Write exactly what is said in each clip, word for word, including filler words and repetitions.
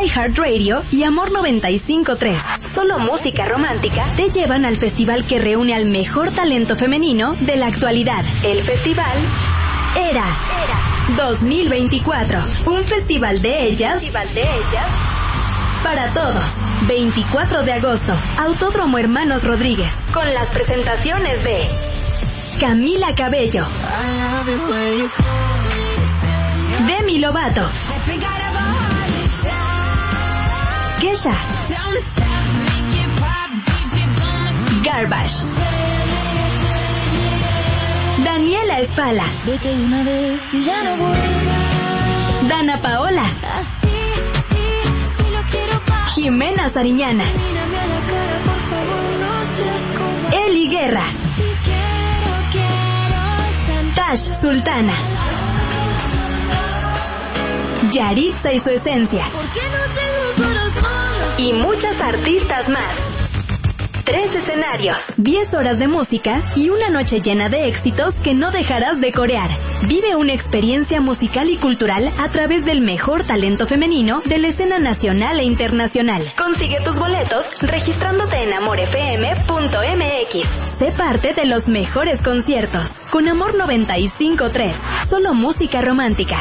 iHeartRadio y Amor noventa y cinco punto tres, Solo Música Romántica, te llevan al festival que reúne al mejor talento femenino de la actualidad. El festival Era dos mil veinticuatro. Un festival de ellas, festival de ellas para todos. veinticuatro de agosto, Autódromo Hermanos Rodríguez, con las presentaciones de Camila Cabello, Demi Lovato, Kesha, Garbage, Daniela Espala, Vete una vez y ya no vuelvas. Dana Paola, Así, así, así lo quiero más. Jimena Sariñana, Mírame a la cara, por favor, no seas como Eli Guerra, si quiero, quiero sentir. Tash Sultana, Yaritza y su esencia, ¿Por qué no tengo corazón? y muchas artistas más. Tres escenarios, diez horas de música y una noche llena de éxitos que no dejarás de corear. Vive una experiencia musical y cultural a través del mejor talento femenino de la escena nacional e internacional. Consigue tus boletos registrándote en amor f m punto m x. Sé parte de los mejores conciertos con Amor noventa y cinco punto tres. Solo música romántica.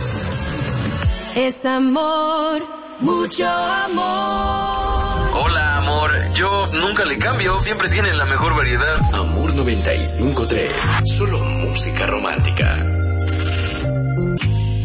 Es amor, mucho amor. Hola, amor. Yo nunca le cambio. Siempre tienen la mejor variedad. Amor noventa y cinco punto tres. Solo música romántica.